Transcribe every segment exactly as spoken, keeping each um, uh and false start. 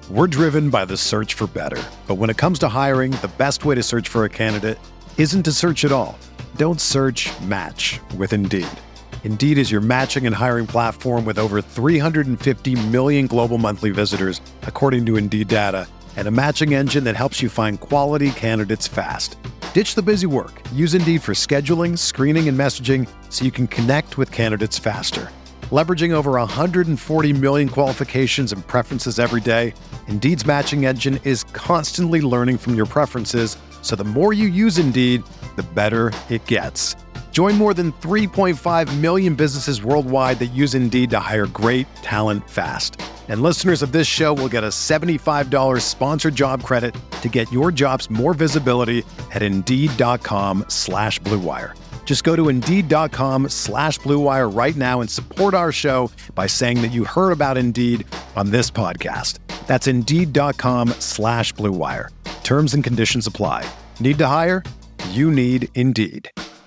We're driven by the search for better. But when it comes to hiring, the best way to search for a candidate isn't to search at all. Don't search, match with Indeed. Indeed is your matching and hiring platform with over three hundred fifty million global monthly visitors, according to Indeed data, and a matching engine that helps you find quality candidates fast. Ditch the busy work. Use Indeed for scheduling, screening, and messaging so you can connect with candidates faster. Leveraging over one hundred forty million qualifications and preferences every day, Indeed's matching engine is constantly learning from your preferences, so the more you use Indeed, the better it gets. Join more than three point five million businesses worldwide that use Indeed to hire great talent fast. And listeners of this show will get a seventy-five dollars sponsored job credit to get your jobs more visibility at Indeed.com slash Blue Wire. Just go to Indeed.com slash Blue Wire right now and support our show by saying that you heard about Indeed on this podcast. That's Indeed.com slash Blue Wire. Terms and conditions apply. Need to hire? You need Indeed.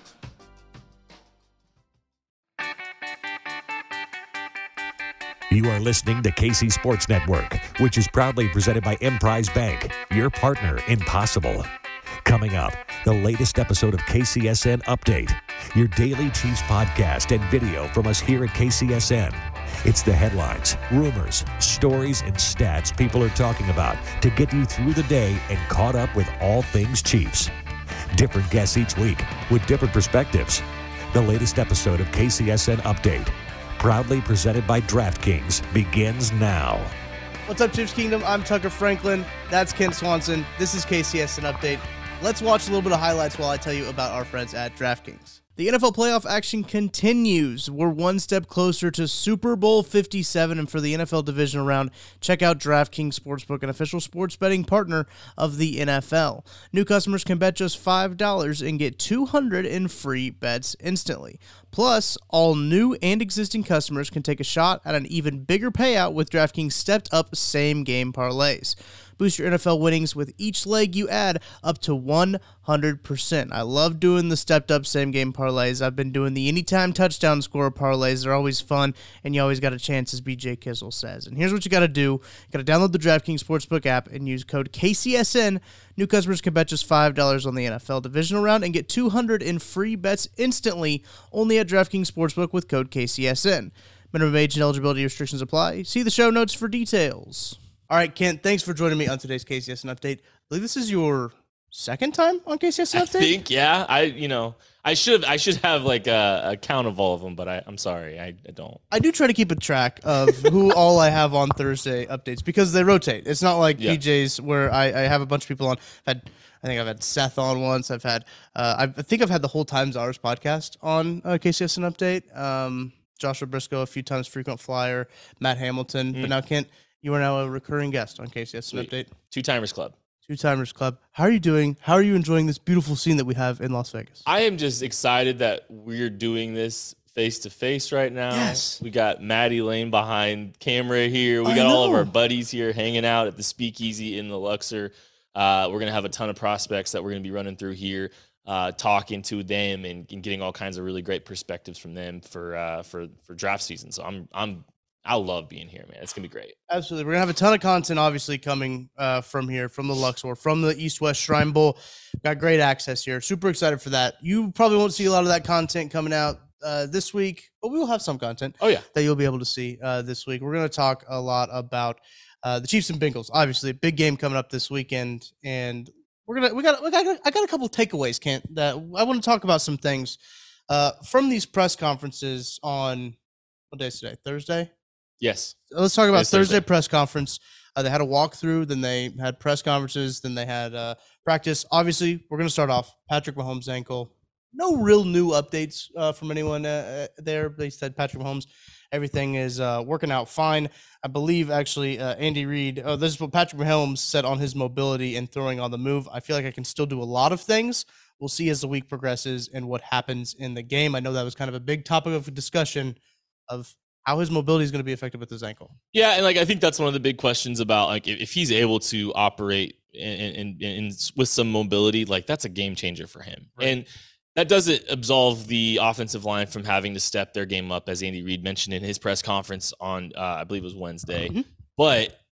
You are listening to K C Sports Network, which is proudly presented by Emprise Bank, your partner in possible. Coming up, the latest episode of K C S N Update, your daily Chiefs podcast and video from us here at K C S N. It's the headlines, rumors, stories, and stats people are talking about to get you through the day and caught up with all things Chiefs. Different guests each week with different perspectives. The latest episode of K C S N Update, proudly presented by DraftKings, begins now. What's up, Chiefs Kingdom? I'm Tucker Franklin. That's Ken Swanson. This is K C S N Update. Let's watch a little bit of highlights while I tell you about our friends at DraftKings. The N F L playoff action continues. We're one step closer to Super Bowl fifty-seven, and for the N F L divisional round, check out DraftKings Sportsbook, an official sports betting partner of the N F L. New customers can bet just five dollars and get two hundred in free bets instantly. Plus, all new and existing customers can take a shot at an even bigger payout with DraftKings stepped-up same-game parlays. Boost your N F L winnings with each leg you add up to one hundred percent. I love doing the stepped-up same-game parlays. I've been doing the anytime touchdown score parlays. They're always fun, and you always got a chance, as B J Kissel says. And here's what you got to do. You got to download the DraftKings Sportsbook app and use code K C S N. New customers can bet just five dollars on the N F L divisional round and get two hundred in free bets instantly only at DraftKings Sportsbook with code K C S N. Minimum age and eligibility restrictions apply. See the show notes for details. All right, Kent, thanks for joining me on today's K C S N Update. I believe this is your second time on K C S N Update? I think, yeah. I, you know, I should I should have like a, a count of all of them, but I, I'm sorry, I, I don't. I do try to keep a track of who all I have on Thursday updates because they rotate. It's not like yeah. P J's where I, I have a bunch of people on. I've had, I think I've had Seth on once. I've had, uh, I think I've had the whole Times Ours podcast on uh, K C S N Update. Um, Joshua Briscoe a few times, frequent flyer, Matt Hamilton, mm. but now Kent, you are now a recurring guest on K C S N Sweet. Update. Two Timers Club. Two Timers Club. How are you doing? How are you enjoying this beautiful scene that we have in Las Vegas? I am just excited that we're doing this face to face right now. Yes. We got Maddie Lane behind camera here. We I got know. all of our buddies here hanging out at the Speakeasy in the Luxor. Uh, we're going to have a ton of prospects that we're going to be running through here, uh, talking to them and, and getting all kinds of really great perspectives from them for uh, for for draft season. So I'm I'm I love being here, man. It's going to be great. Absolutely. We're going to have a ton of content, obviously, coming uh, from here, from the Luxor, from the East-West Shrine Bowl. Got great access here. Super excited for that. You probably won't see a lot of that content coming out uh, this week, but we will have some content oh, yeah. that you'll be able to see uh, this week. We're going to talk a lot about uh, the Chiefs and Bengals. Obviously, a big game coming up this weekend, and we're gonna we got we got I got a couple of takeaways, Kent, that I want to talk about some things uh, from these press conferences on what day is today? Thursday. Yes. Let's talk about Thursday. Thursday press conference. Uh, they had a walkthrough, then they had press conferences, then they had uh, practice. Obviously, we're going to start off Patrick Mahomes' ankle. No real new updates uh, from anyone uh, there. They said Patrick Mahomes, everything is uh, working out fine. I believe, actually, uh, Andy Reid, oh, this is what Patrick Mahomes said on his mobility and throwing on the move. I feel like I can still do a lot of things. We'll see as the week progresses and what happens in the game. I know that was kind of a big topic of discussion of how his mobility is going to be affected with his ankle. Yeah, and like I think that's one of the big questions about like if, if he's able to operate in, in, in with some mobility, like that's a game changer for him. Right. And that doesn't absolve the offensive line from having to step their game up, as Andy Reid mentioned in his press conference on uh, I believe it was Wednesday. Mm-hmm. But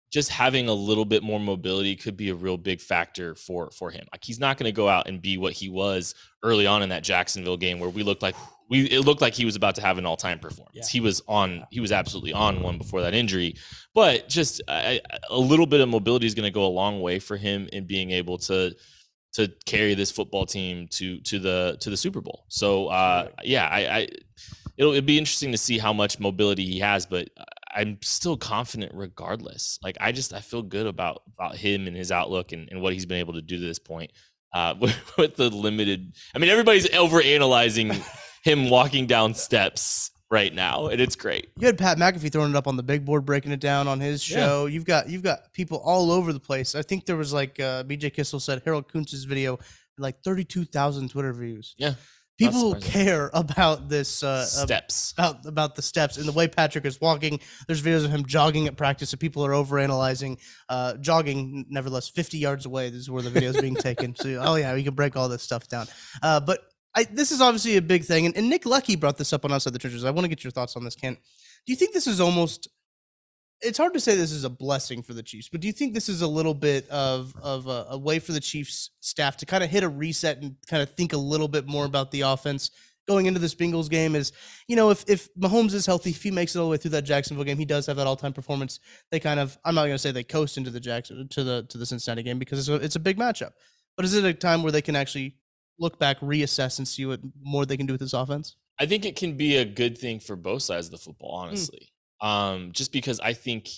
just having a little bit more mobility could be a real big factor for for him. Like he's not going to go out and be what he was early on in that Jacksonville game where we looked like we it looked like he was about to have an all-time performance. Yeah. He was on he was absolutely on one before that injury, but just I, a little bit of mobility is going to go a long way for him in being able to to carry this football team to to the to the Super Bowl. So uh, yeah, I, I it'll it'd be interesting to see how much mobility he has, but I'm still confident regardless. Like I just I feel good about about him and his outlook and, and what he's been able to do to this point. Uh, with, with the limited, I mean, everybody's overanalyzing him walking down steps right now, and it's great. You had Pat McAfee throwing it up on the big board, breaking it down on his show. Yeah. You've got you've got people all over the place. I think there was like uh, B J Kissel said Harold Kuntz's video like thirty-two thousand Twitter views. Yeah. People care about this uh, steps about about the steps and the way Patrick is walking. There's videos of him jogging at practice, so people are overanalyzing. Uh, jogging, nevertheless, fifty yards away. This is where the video is being taken. So, oh yeah, we can break all this stuff down. Uh, but I, this is obviously a big thing, and, and Nick Lucky brought this up on Outside the Trenches. I want to get your thoughts on this, Kent. Do you think this is almost? It's hard to say this is a blessing for the Chiefs, but do you think this is a little bit of of a, a way for the Chiefs staff to kind of hit a reset and kind of think a little bit more about the offense going into this Bengals game? Is, you know, if if Mahomes is healthy, if he makes it all the way through that Jacksonville game, he does have that all-time performance. They kind of, I'm not going to say they coast into the Jackson to the to the Cincinnati game because it's a, it's a big matchup. But is it a time where they can actually look back, reassess, and see what more they can do with this offense? I think it can be a good thing for both sides of the football, honestly. Mm. Um, just because I think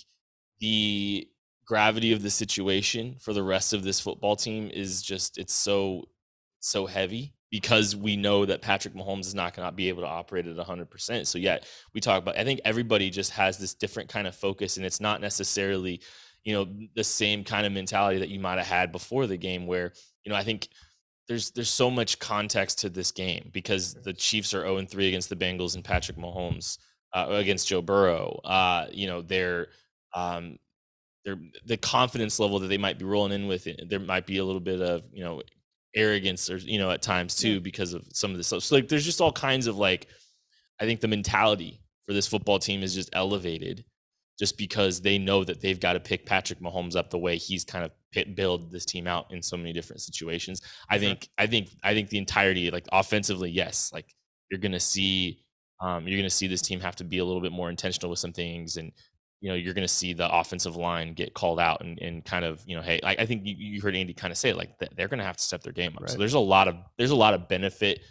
the gravity of the situation for the rest of this football team is just, it's so, so heavy because we know that Patrick Mahomes is not going to be able to operate at one hundred percent. So yeah, we talk about, I think everybody just has this different kind of focus, and it's not necessarily, you know, the same kind of mentality that you might have had before the game where, you know, I think there's, there's so much context to this game because the Chiefs are oh and three against the Bengals and Patrick Mahomes. Uh, against Joe Burrow, uh, you know, they're, um, they're the confidence level that they might be rolling in with. There might be a little bit of, you know, arrogance or, you know, at times too, yeah. because of some of this stuff. So like, there's just all kinds of like, I think the mentality for this football team is just elevated just because they know that they've got to pick Patrick Mahomes up the way he's kind of pit, build this team out in so many different situations. I sure. think, I think, I think the entirety, like offensively, yes, like you're going to see, Um, you're going to see this team have to be a little bit more intentional with some things. And, you know, you're going to see the offensive line get called out and, and kind of, you know, hey, I, I think you, you heard Andy kind of say it, like they're going to have to step their game up. Right. So there's a lot of, there's a lot of benefit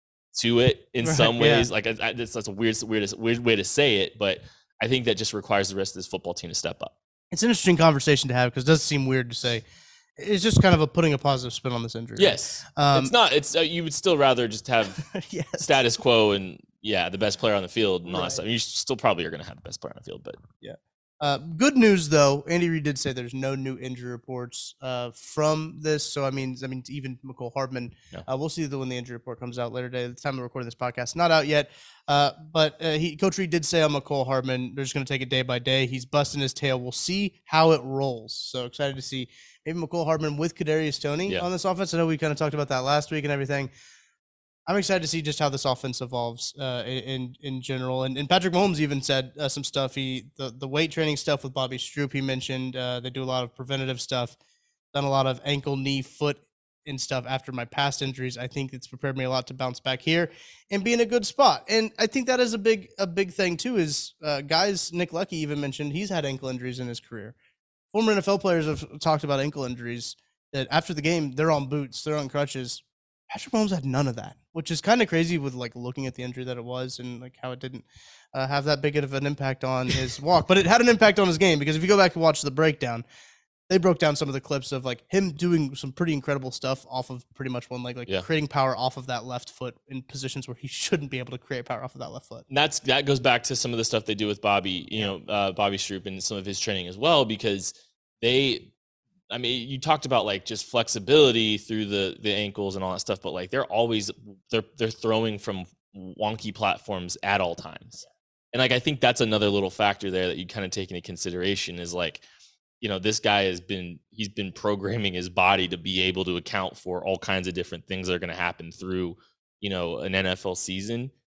to it in right, some ways. Yeah. Like I, I, that's, that's a weird, weird, weird way to say it, but I think that just requires the rest of this football team to step up. It's an interesting conversation to have because it does seem weird to say. It's just kind of a putting a positive spin on this injury. Yes. Um, it's not, it's, uh, you would still rather just have yes. status quo and, yeah, the best player on the field and all that stuff. You still probably are going to have the best player on the field, but yeah. Uh, good news though, Andy Reid did say there's no new injury reports uh, from this. So I mean, I mean, even Mecole Hardman, yeah. uh, we'll see the, when the injury report comes out later today. At the time of recording this podcast, not out yet. Uh, but uh, he, Coach Reid did say on Mecole Hardman, they're just going to take it day by day. He's busting his tail. We'll see how it rolls. So excited to see maybe Mecole Hardman with Kadarius Toney yeah. on this offense. I know we kind of talked about that last week and everything. I'm excited to see just how this offense evolves uh, in in general. And, and Patrick Mahomes even said uh, some stuff. He the, the weight training stuff with Bobby Stroop. He mentioned uh, they do a lot of preventative stuff, done a lot of ankle, knee, foot, and stuff after my past injuries. I think it's prepared me a lot to bounce back here and be in a good spot. And I think that is a big a big thing too. Is uh, guys Nick Lucky even mentioned he's had ankle injuries in his career. Former N F L players have talked about ankle injuries that after the game they're on boots, they're on crutches. Patrick Mahomes had none of that, which is kind of crazy with like looking at the injury that it was and like how it didn't uh, have that big of an impact on his walk, but it had an impact on his game because if you go back and watch the breakdown, they broke down some of the clips of like him doing some pretty incredible stuff off of pretty much one leg, like yeah. creating power off of that left foot in positions where he shouldn't be able to create power off of that left foot. And that's, that goes back to some of the stuff they do with Bobby, you know, uh, Bobby Stroop and some of his training as well, because they, I mean, you talked about like just flexibility through the, the ankles and all that stuff, but like they're always, they're, they're throwing from wonky platforms at all times. And like, I think that's another little factor there that you kind of take into consideration is like, you know, this guy has been, he's been programming his body to be able to account for all kinds of different things that are going to happen through, you know, an N F L season.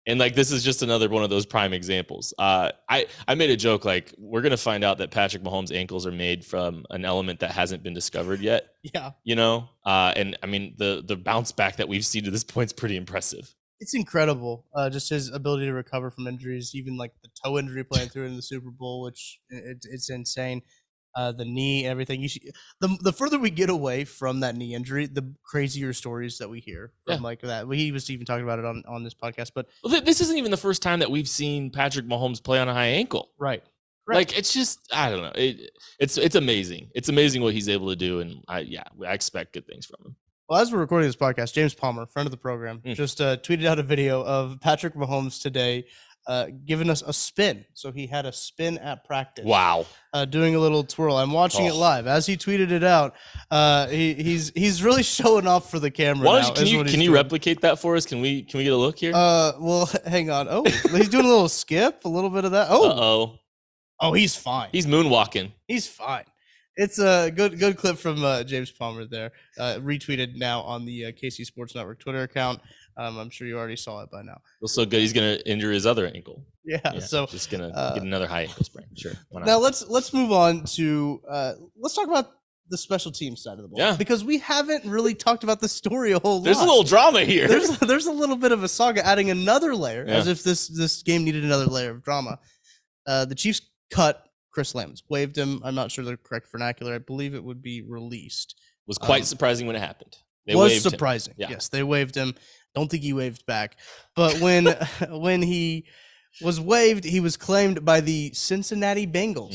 And like, this is just another one of those prime examples. Uh, I, I made a joke, like, we're going to find out that Patrick Mahomes' ankles are made from an element that hasn't been discovered yet. Yeah. You know? Uh, and I mean, the, the bounce back that we've seen to this point is pretty impressive. It's incredible. Uh, just his ability to recover from injuries, even like the toe injury playing through in the Super Bowl, which it, it's insane. Uh, the knee, everything. You should, the the further we get away from that knee injury, the crazier stories that we hear from Yeah. like that. He was even talking about it on, on this podcast, but Well, th- this isn't even the first time that we've seen Patrick Mahomes play on a high ankle. right. Like, it's just, I don't know. It, it's it's amazing. It's amazing what he's able to do. And I, yeah, I expect good things from him. Well, as we're recording this podcast, James Palmer, friend of the program, Mm. just uh, tweeted out a video of Patrick Mahomes today uh, giving us a spin. So he had a spin at practice. Wow. Uh, doing a little twirl. I'm watching it Oh. live as he tweeted it out. Uh, he, he's he's really showing off for the camera. Why now, don't you, can is you what he's can you doing. replicate that for us? Can we can we get a look here? Uh, well, hang on. Oh, he's doing a little skip, a little bit of that. Uh Oh, oh. oh, he's fine. He's moonwalking. He's fine. It's a good good clip from uh, James Palmer there, uh, retweeted now on the uh, K C Sports Network Twitter account. Um, I'm sure you already saw it by now. Feels so good. He's gonna injure his other ankle. Yeah. Yeah, so just gonna uh, get another high ankle sprain. Sure. Why not? now let's let's move on to uh, let's talk about the special team side of the ball. Yeah. Because we haven't really talked about the story a whole There's lot. a little drama here. there's there's a little bit of a saga, adding another layer, Yeah. as if this this game needed another layer of drama. Uh, the Chiefs cut Chris Lamons, waived him. I'm not sure the correct vernacular. I believe it would be released. was quite um, surprising when it happened. They was waived him. surprising. Yeah. Yes, they waived him. Don't think he waved back. But when when he was waived, he was claimed by the Cincinnati Bengals.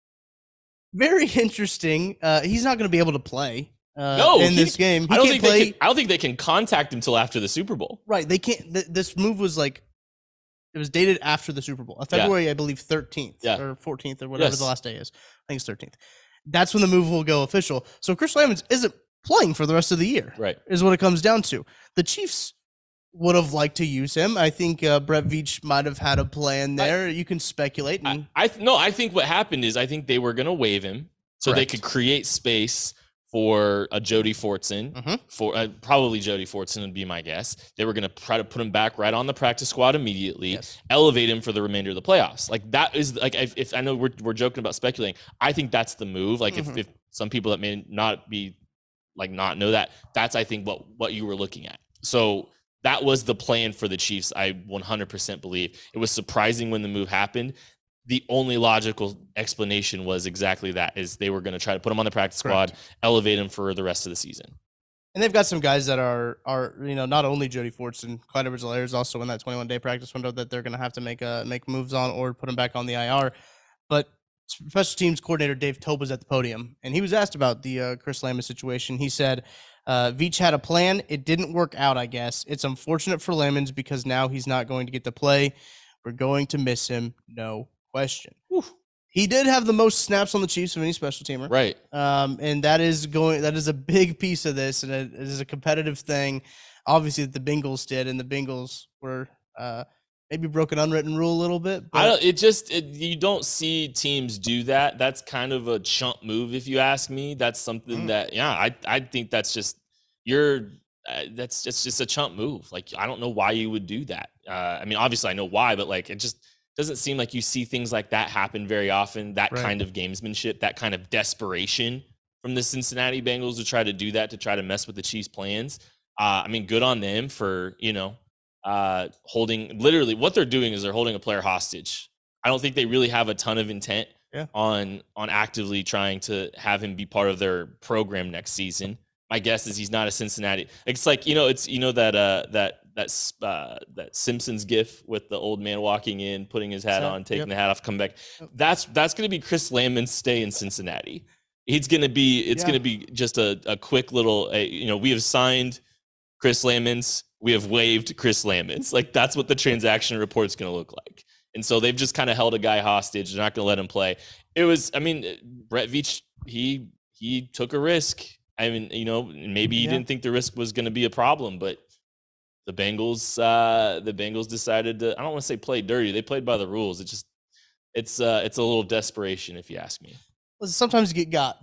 Mm-hmm. Very interesting. Uh, he's not going to be able to play uh, No, in he- this game. He I don't can't think play. they can, I don't think they can contact him till after the Super Bowl. Right. They can't. Th- this move was like, it was dated after the Super Bowl, uh, February, I believe, thirteenth Yeah. or fourteenth or whatever Yes. the last day is. I think it's thirteenth. That's when the move will go official. So Chris Lamons isn't playing for the rest of the year. Right. Is what it comes down to. The Chiefs would have liked to use him. I think uh, Brett Veach might have had a plan there. you can speculate. And, I, I th- no, I think what happened is I think they were going to waive him so they Correct. could create space for a Jody Fortson. Mhm. For uh, probably Jody Fortson would be my guess. They were going to try to put him back right on the practice squad immediately, Yes. elevate him for the remainder of the playoffs. Like that is like if, if I know we're we're joking about speculating, I think that's the move. Like Mhm. if, if some people that may not be like not know that, that's I think what what you were looking at. So that was the plan for the Chiefs. I one hundred percent believe. It was surprising when the move happened. The only logical explanation was exactly that: is they were going to try to put him on the practice Correct. squad, elevate him for the rest of the season. and they've got some guys that are, are you know, not only Jody Fortson, Clyde Edwards-Helaire is also in that twenty-one day practice window that they're going to have to make uh, make moves on or put him back on the I R. But special teams coordinator Dave Tobe was at the podium, and he was asked about the uh, Chris Lamons situation. He said, uh, Veach had a plan. It didn't work out, I guess. It's unfortunate for Lamons because now he's not going to get to play. We're going to miss him, no question. He did have the most snaps on the Chiefs of any special teamer. Right. Um, and that is going. That is a big piece of this, and it, it is a competitive thing. Obviously, that the Bengals did, and the Bengals were uh, maybe broke an unwritten rule a little bit. But I don't. It just it, you don't see teams do that. That's kind of a chump move, if you ask me. That's something Mm. that yeah, I I think that's just you're. Uh, that's just just a chump move. Like I don't know why you would do that. Uh, I mean, obviously I know why, but like it just doesn't seem like you see things like that happen very often. That Right. kind of gamesmanship, that kind of desperation from the Cincinnati Bengals to try to do that, to try to mess with the Chiefs' plans. Uh, I mean, good on them for you know uh, holding. Literally, what they're doing is they're holding a player hostage. I don't think they really have a ton of intent Yeah. on on actively trying to have him be part of their program next season. My guess is he's not a Cincinnati. It's like you know, it's you know that uh, that that uh, that Simpsons gif with the old man walking in, putting his hat So, on, taking yep. the hat off, come back. Yep. That's that's going to be Chris Lamons' stay in Cincinnati. He's going to be. It's Yeah. going to be just a, a quick little. Uh, you know, we have signed Chris Lamons. We have waived Chris Lamons. Like that's what the transaction report's going to look like. And so they've just kind of held a guy hostage. They're not going to let him play. It was. I mean, Brett Veach. He he took a risk. I mean, you know, maybe he Yeah. didn't think the risk was going to be a problem, but the Bengals, uh, the Bengals decided to. I don't want to say play dirty. They played by the rules. It just, it's, uh, it's a little desperation, if you ask me. sometimes you get got,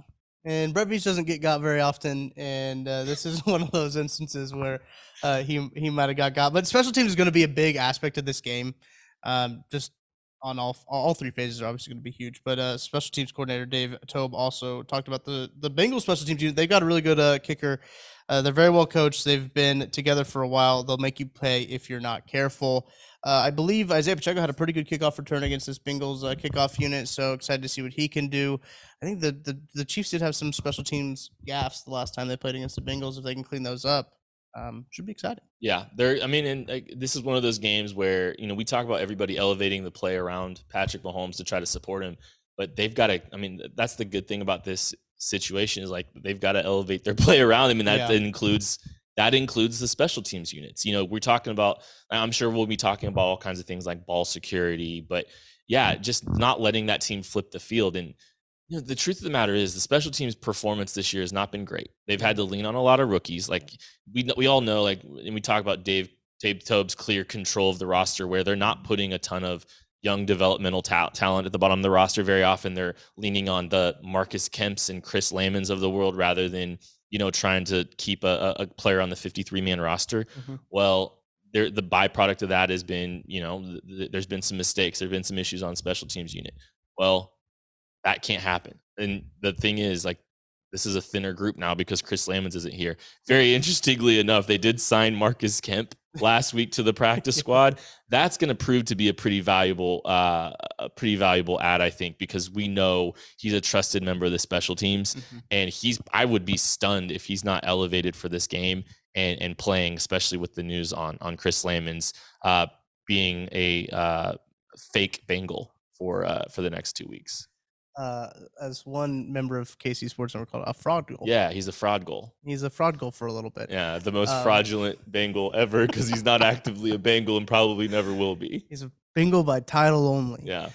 And Brett Veach doesn't get got very often, and uh, this is one of those instances where uh, he he might have got got. But special teams is going to be a big aspect of this game. Um, just on all all three phases are obviously going to be huge. But uh, special teams coordinator Dave Toub also talked about the the Bengals special teams unit. They've got a really good uh, kicker. Uh, they're very well coached. They've been together for a while. They'll make you pay if you're not careful. Uh, I believe Isaiah Pacheco had a pretty good kickoff return against this Bengals uh, kickoff unit, so excited to see what he can do. I think the, the the Chiefs did have some special teams gaffes the last time they played against the Bengals. If they can clean those up, um, should be exciting. Yeah, there. I mean, and like, this is one of those games where you know we talk about everybody elevating the play around Patrick Mahomes to try to support him, but they've got to. I mean, that's the good thing about this situation is like they've got to elevate their play around him, and that yeah. includes. That includes the special teams units. You know, we're talking about, I'm sure we'll be talking about all kinds of things like ball security, but yeah, just not letting that team flip the field. And you know, the truth of the matter is the special teams performance this year has not been great. They've had to lean on a lot of rookies. Like we we all know, like, and we talk about Dave, Dave Toub's clear control of the roster where they're not putting a ton of young developmental ta- talent at the bottom of the roster. Very often they're leaning on the Marcus Kemps and Chris Lamons of the world rather than, you know, trying to keep a, a player on the fifty-three man roster. Mm-hmm. Well, there, the byproduct of that has been, you know, th- th- there's been some mistakes. There've been some issues on special teams unit. Well, that can't happen. And the thing is, like, this is a thinner group now because Chris Lamons isn't here. Very interestingly enough, they did sign Marcus Kemp last week to the practice squad. That's going to prove to be a pretty valuable, uh, a pretty valuable ad, I think, because we know he's a trusted member of the special teams, mm-hmm. and he's. I would be stunned if he's not elevated for this game and and playing, especially with the news on on Chris Lamons uh, being a uh, fake Bengal for uh, for the next two weeks. Uh, as one member of K C Sports Network called a fraud goal. Yeah, he's a fraud goal. He's a fraud goal for a little bit. Yeah, the most um, fraudulent Bengal ever because he's not actively a Bengal and probably never will be. He's a Bengal by title only. Yeah.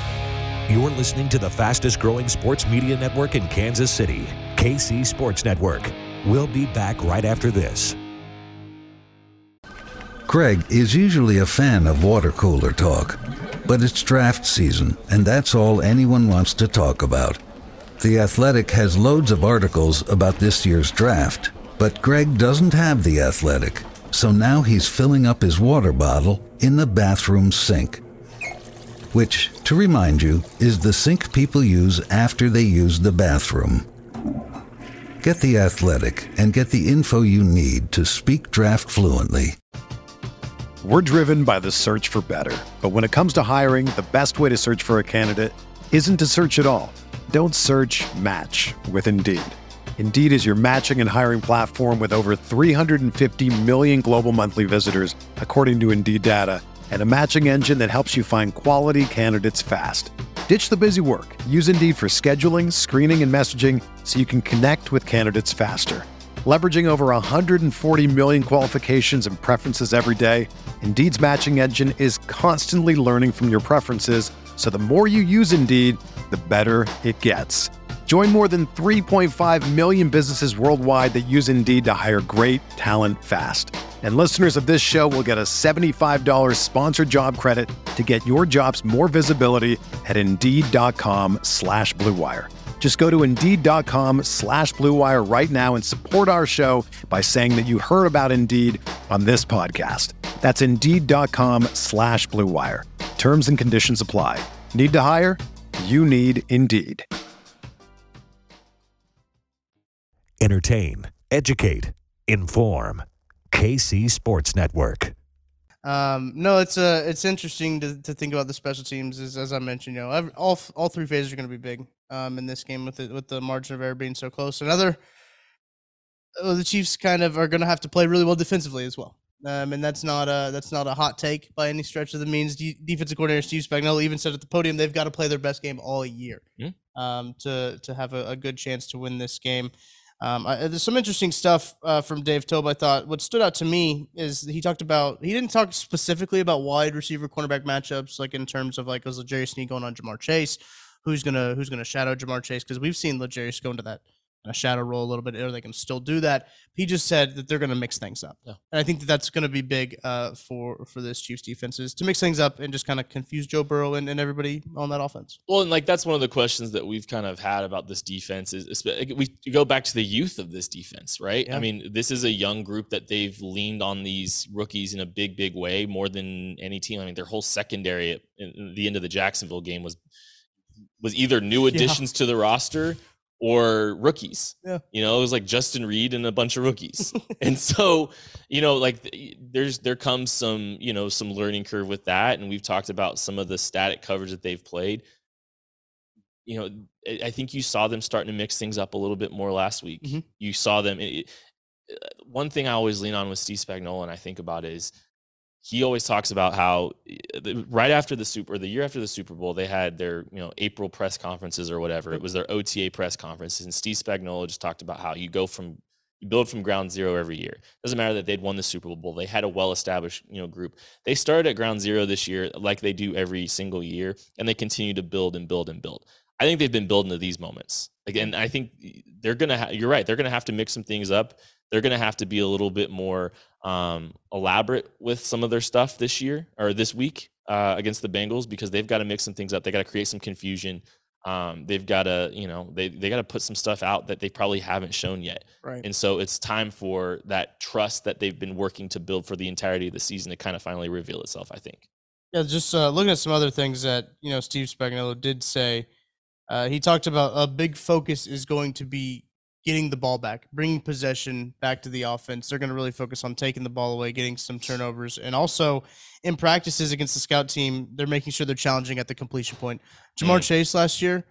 You're listening to the fastest growing sports media network in Kansas City, K C Sports Network. We'll be back right after this. Greg is usually a fan of water cooler talk. But it's draft season, and that's all anyone wants to talk about. The Athletic has loads of articles about this year's draft, but Greg doesn't have The Athletic, so now he's filling up his water bottle in the bathroom sink. Which, to remind you, is the sink people use after they use the bathroom. Get The Athletic and get the info you need to speak draft fluently. We're driven by the search for better. But when it comes to hiring, the best way to search for a candidate isn't to search at all. Don't search, match with Indeed. Indeed is your matching and hiring platform with over three hundred fifty million global monthly visitors, according to Indeed data, and a matching engine that helps you find quality candidates fast. Ditch the busy work. Use Indeed for scheduling, screening, and messaging so you can connect with candidates faster. Leveraging over one hundred forty million qualifications and preferences every day, Indeed's matching engine is constantly learning from your preferences, so the more you use Indeed, the better it gets. Join more than three point five million businesses worldwide that use Indeed to hire great talent fast. And listeners of this show will get a seventy-five dollars sponsored job credit to get your jobs more visibility at Indeed.com slash Blue Wire. Just go to Indeed.com slash Blue Wire right now and support our show by saying that you heard about Indeed on this podcast. That's Indeed.com slash Blue Wire. Terms and conditions apply. Need to hire? You need Indeed. Entertain, educate, inform. K C Sports Network. Um, no, it's uh, it's interesting to, to think about the special teams. Is as I mentioned, you know, every, all all three phases are going to be big um, in this game with it with the margin of error being so close. Another, well, the Chiefs kind of are going to have to play really well defensively as well. Um, and that's not a that's not a hot take by any stretch of the means. De- defensive coordinator Steve Spagnuolo even said at the podium they've got to play their best game all year mm-hmm. um, to to have a, a good chance to win this game. Um, I, there's some interesting stuff uh, from Dave Toub. I thought what stood out to me is he talked about he didn't talk specifically about wide receiver cornerback matchups, like in terms of like was L'Jarius Sneed going on Jamar Chase, who's gonna who's gonna shadow Jamar Chase, because we've seen L'Jarius go into that a shadow roll a little bit, or they can still do that. He just said that they're going to mix things up. Yeah. And I think that that's going to be big uh, for, for this Chiefs defense, is to mix things up and just kind of confuse Joe Burrow and, and everybody on that offense. Well, and like that's one of the questions that we've kind of had about this defense is we go back to the youth of this defense, right? Yeah. I mean, this is a young group that they've leaned on these rookies in a big, big way more than any team. I mean, their whole secondary at, at the end of the Jacksonville game was was either new additions yeah. to the roster or rookies. Yeah. You know, it was like Justin Reed and a bunch of rookies. And so, you know, like there's, there comes some, you know, some learning curve with that. And we've talked about some of the static coverage that they've played. You know, I think you saw them starting to mix things up a little bit more last week. Mm-hmm. You saw them. It, one thing I always lean on with Steve Spagnuolo, and I think about is, he always talks about how right after the Super, or the year after the Super Bowl, they had their, you know, April press conferences or whatever. It was their O T A press conferences, and Steve Spagnuolo just talked about how you go from, you build from ground zero every year. Doesn't matter that they'd won the Super Bowl. They had a well-established, you know, group. They started at ground zero this year, like they do every single year, and they continue to build and build and build. I think they've been building to these moments. Again, I think they're gonna. Ha- you're right. They're gonna have to mix some things up. They're going to have to be a little bit more um, elaborate with some of their stuff this year or this week uh, against the Bengals, because they've got to mix some things up. They got to create some confusion. Um, they've got to, you know, they they got to put some stuff out that they probably haven't shown yet. Right. And so it's time for that trust that they've been working to build for the entirety of the season to kind of finally reveal itself, I think. Yeah, just uh, looking at some other things that, you know, Steve Spagnuolo did say. Uh, he talked about a big focus is going to be getting the ball back, bringing possession back to the offense. They're going to really focus on taking the ball away, getting some turnovers. And also in practices against the scout team, they're making sure they're challenging at the completion point. Jamar mm. Chase last year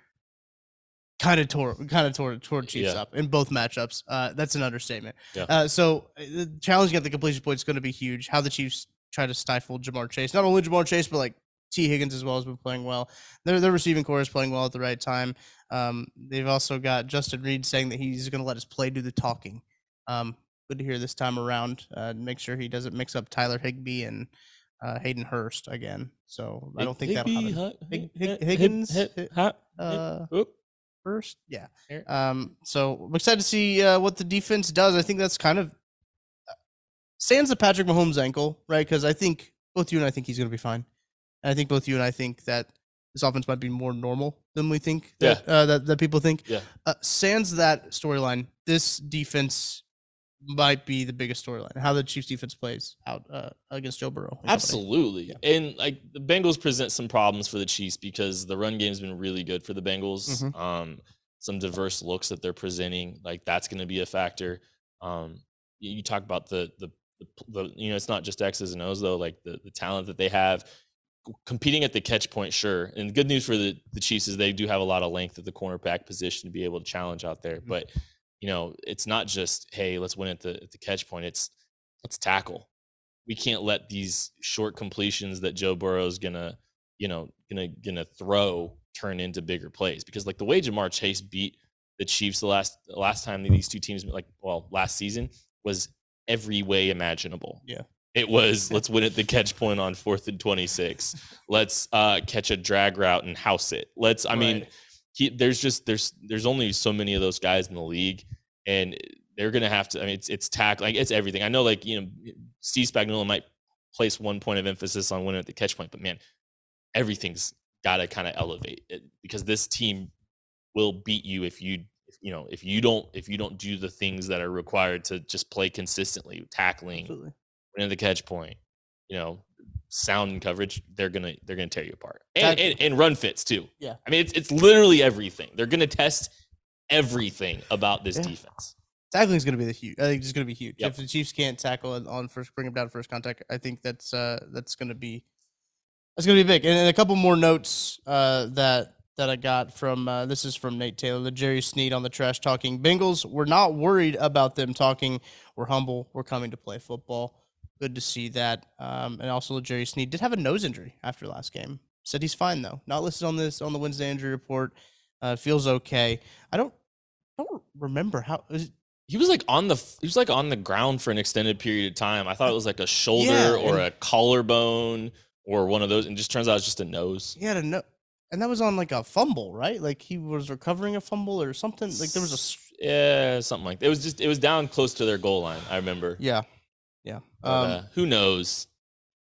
kind of tore kind of tore, tore Chiefs yeah. up in both matchups. Uh, that's an understatement. Yeah. Uh, so uh, challenging at the completion point is going to be huge. How the Chiefs try to stifle Jamar Chase. Not only Jamar Chase, but like T. Higgins as well has been playing well. Their, their receiving core is playing well at the right time. Um, they've also got Justin Reed saying that he's going to let his play do the talking. Um, good to hear this time around. Uh, make sure he doesn't mix up Tyler Higbee and uh, Hayden Hurst again. So I don't think Higbee, that'll happen. H- Hig- Hig- Higgins, Hig- Hig- Hig- uh, Hig- Hurst, yeah. Um, so I'm excited to see uh, what the defense does. I think that's kind of sans the Patrick Mahomes ankle, right? Because I think both you and I think he's going to be fine. And I think both you and I think that this offense might be more normal than we think. That, yeah. Uh, that, that people think. Yeah. Uh, sans that storyline, this defense might be the biggest storyline. How the Chiefs defense plays out uh, against Joe Burrow. Absolutely. Yeah. And like the Bengals present some problems for the Chiefs because the run game's been really good for the Bengals. Mm-hmm. Um, some diverse looks that they're presenting, like that's going to be a factor. Um, you, you talk about the, the the the you know, it's not just X's and O's though. Like the the talent that they have. Competing at the catch point, sure. And good news for the, the Chiefs is they do have a lot of length at the cornerback position to be able to challenge out there. Mm-hmm. But, you know, it's not just, hey, let's win at the at the catch point. It's let's tackle. We can't let these short completions that Joe Burrow's gonna, you know, gonna gonna throw turn into bigger plays. Because like the way Jamar Chase beat the Chiefs the last the last time these two teams, like well, last season, was every way imaginable. Yeah. It was, let's win at the catch point on fourth and twenty-six. Let's uh, catch a drag route and house it. Let's, I right. mean, he, there's just, there's there's only so many of those guys in the league, and they're going to have to, I mean, it's it's tackle, like it's everything. I know, like, you know, Steve Spagnuolo might place one point of emphasis on winning at the catch point, but man, everything's got to kind of elevate it, because this team will beat you if you, if, you know, if you don't, if you don't do the things that are required to just play consistently, tackling. Absolutely. In the catch point, you know, sound and coverage, they're gonna they're gonna tear you apart, and, and, and run fits too. Yeah, I mean it's it's literally everything. They're gonna test everything about this yeah. defense. Tackling is gonna be the huge. I think it's gonna be huge. Yep. If the Chiefs can't tackle on first, bring them down first contact, I think that's uh that's gonna be that's gonna be big. And, and a couple more notes uh, that that I got from uh, this is from Nate Taylor, the Jerry Sneed on the Trash Talking Bengals. We're not worried about them talking. We're humble. We're coming to play football. Good to see that. Um, and also, Jerry Sneed did have a nose injury after last game. Said he's fine though. Not listed on this on the Wednesday injury report. Uh, feels okay. I don't don't remember how. Was, he was like on the he was like on the ground for an extended period of time. I thought it was like a shoulder yeah, or a collarbone or one of those, and just turns out it's just a nose. He had a no, and that was on like a fumble, right? Like he was recovering a fumble or something. Like there was yeah, something like that. It was just it was down close to their goal line. I remember. Yeah, yeah. But, Um, uh, who knows?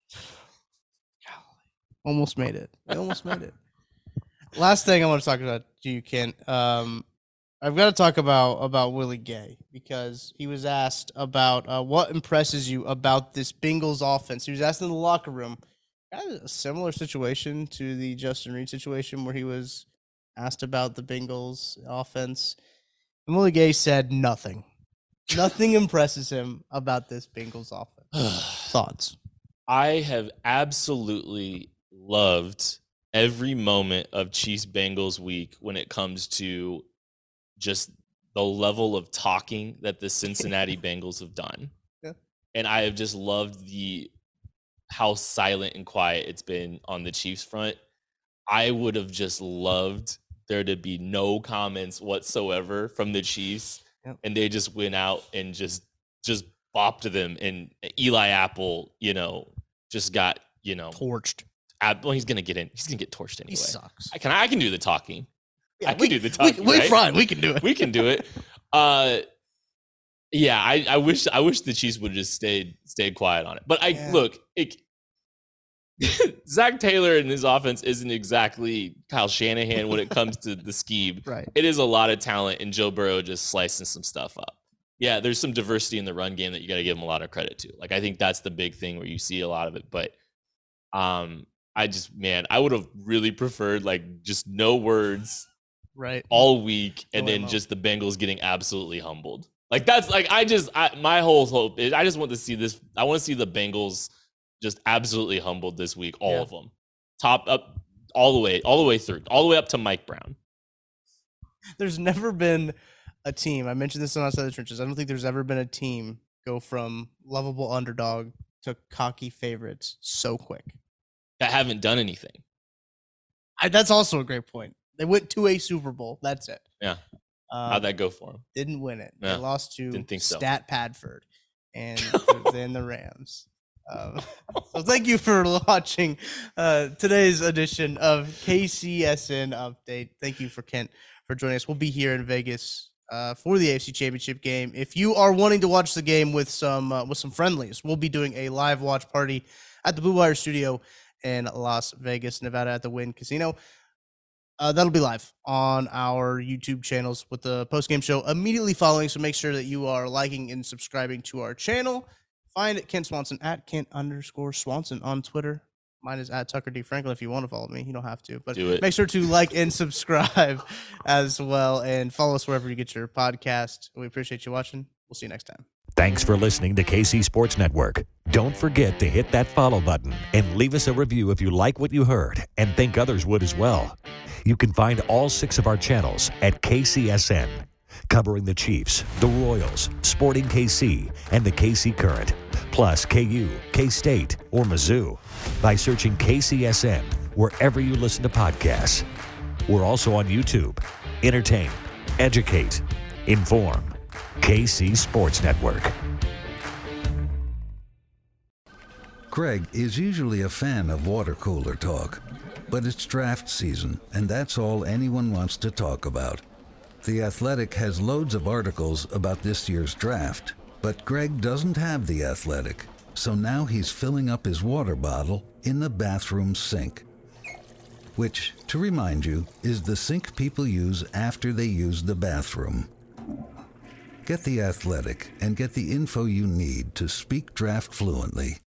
Almost made it. We almost made it. Last thing I want to talk about to you, Kent. Um, I've got to talk about about Willie Gay because he was asked about uh, what impresses you about this Bengals offense. He was asked in the locker room, kind of a similar situation to the Justin Reed situation where he was asked about the Bengals offense. And Willie Gay said nothing. Nothing impresses him about this Bengals offense. Thoughts? I have absolutely loved every moment of Chiefs Bengals week when it comes to just the level of talking that the Cincinnati Bengals have done. Yeah. And I have just loved the how silent and quiet it's been on the Chiefs front. I would have just loved there to be no comments whatsoever from the Chiefs. Yep. And they just went out and just just bopped them. And Eli Apple, you know, just got, you know, Torched. ab- well, he's gonna get in. He's gonna get torched anyway. He sucks. I can I can do the talking. Yeah, I can we, do the talking. We, we're right? fine. We can do it. We can do it. Uh, yeah, I, I wish I wish the Chiefs would have just stayed stayed quiet on it. But I Yeah. look, it, Zach Taylor and his offense isn't exactly Kyle Shanahan when it comes to the scheme. Right. It is a lot of talent, and Joe Burrow just slicing some stuff up. Yeah, there's some diversity in the run game that you got to give him a lot of credit to. Like I think that's the big thing where you see a lot of it. But um, I just man, I would have really preferred like just no words. Right. All week, and Go then home. just the Bengals getting absolutely humbled. Like that's like I just I, my whole hope is I just want to see this. I want to see the Bengals just absolutely humbled this week, all Yeah. of them, top up, all the way, all the way through, all the way up to Mike Brown. There's never been a team. I mentioned this on Outside the Trenches. I don't think there's ever been a team go from lovable underdog to cocky favorites so quick. That haven't done anything. I, that's also a great point. They went to a Super Bowl. That's it. Yeah, Um, how'd that go for them? Didn't win it. Yeah, They lost to didn't think so. Stat Padford and then the Rams. Um, so thank you for watching uh, today's edition of K C S N Update. Thank you for Kent for joining us. We'll be here in Vegas uh, for the A F C Championship game. If you are wanting to watch the game with some uh, with some friendlies, we'll be doing a live watch party at the Blue Wire Studio in Las Vegas, Nevada, at the Wynn Casino. Uh, that'll be live on our YouTube channels with the post-game show immediately following. So make sure that you are liking and subscribing to our channel. Find Kent Swanson at Kent underscore Swanson on Twitter. Mine is at Tucker D. Franklin. If you want to follow me, you don't have to. But Do it. make sure to like and subscribe as well. And follow us wherever you get your podcast. We appreciate you watching. We'll see you next time. Thanks for listening to K C Sports Network. Don't forget to hit that follow button and leave us a review if you like what you heard and think others would as well. You can find all six of our channels at K C S N, covering the Chiefs, the Royals, Sporting K C, and the K C Current, plus K U, K-State, or Mizzou by searching K C S N wherever you listen to podcasts. We're also on YouTube. Entertain, educate, inform. K C Sports Network. Greg is usually a fan of water cooler talk, but it's draft season, and that's all anyone wants to talk about. The Athletic has loads of articles about this year's draft, but Greg doesn't have The Athletic, so now he's filling up his water bottle in the bathroom sink. Which, to remind you, is the sink people use after they use the bathroom. Get The Athletic and get the info you need to speak draft fluently.